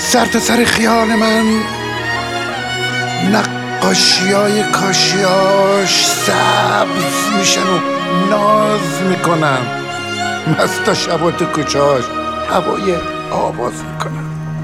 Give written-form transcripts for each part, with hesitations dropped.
سر تا سر خیال من نقاشیای کاشیاش سبز میشن و ناز میکنن، مستا شبا تو کوچهاش هوای آواز میکنن.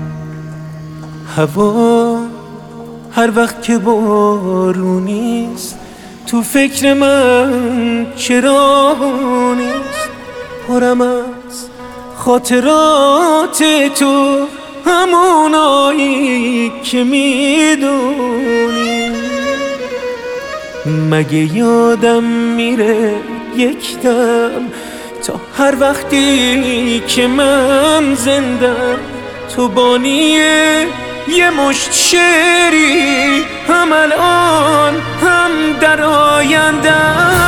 هوا هر وقت که بارونیست تو فکر من چرا نیست، پرم از خاطرات تو همونایی که میدونی. مگه یادم میره یک دم تا هر وقتی که من زندم تو بانی یه مشت شعری، هم الان هم در آیندم.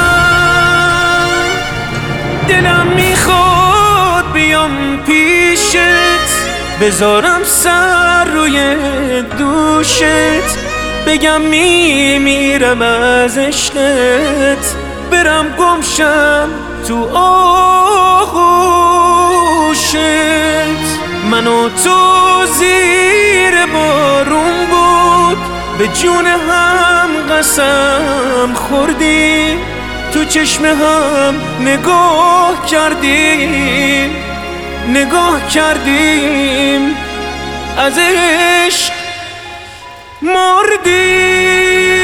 دلم میخواد بیام پیشت، بذارم سر روی دوشت، بگم میمیرم از عشقت، برم گمشم تو آغوشت. من و تو زیر بارون بود به جون هم قسم خوردیم، تو چشم هم نگاه کردیم از عشق مردیم.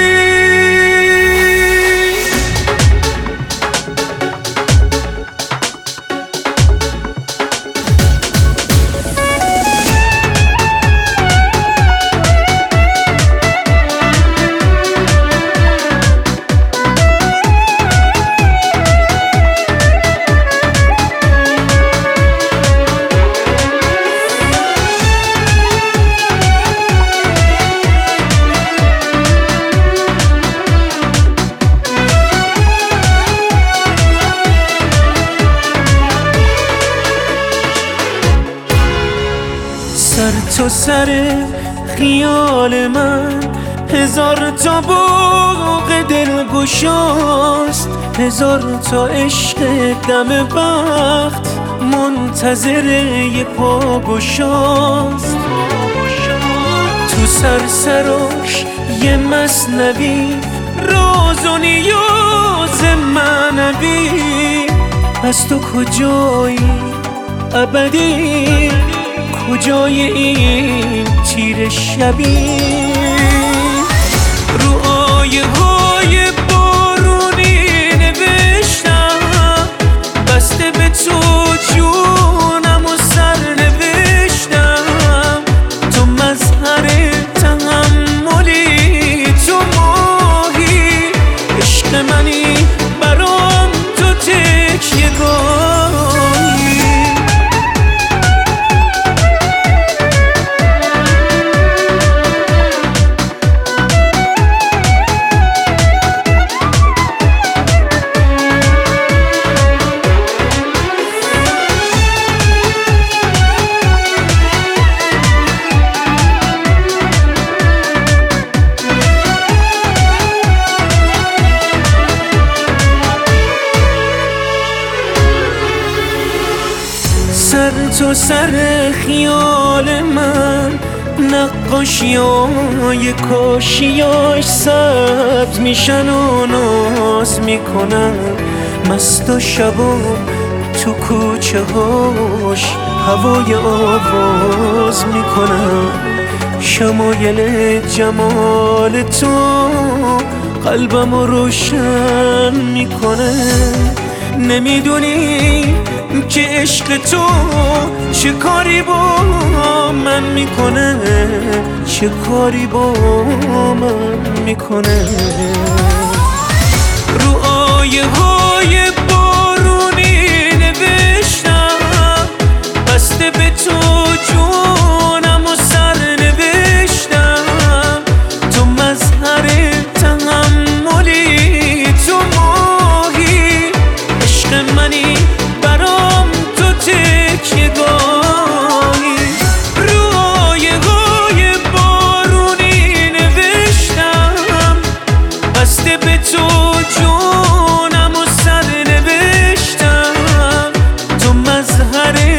سر تو سر خیال من هزار تا باغ دلگشاست، هزار تا عشق دم وقت منتظر یه پاگشاست. تو سرسراش یه مثنوی راز و نیاز معنوی، پس تو کجایی ابدی، کجای این تیر شبی؟ رو آیه های بارونی نوشتم، بسته به تو جونم و سر نوشتم. تو مظهر تحملی، تو ماهی عشق منی، برام تو تکیه‌گاهی. سر تو سر خیال من نقاشیای کاشیاش سبز میشن و ناز میکنن، مست و شبا تو کوچه هاش هوای آواز میکنن. شمایل جمال تو قلبمو روشن میکنه. نمیدونی که عشق تو چه کاری با من میکنه، چه کاری با من میکنه. رو آیه های بارونی نوشتم، بسته به تو جونم و سر نوشتم. تو مظهر تحملی، تو ماهی عشق منی، برام تو تکیه‌گاهی. رو آیه های بارونی نوشتم، بسته به تو جونم و سر نوشتم. تو مظهر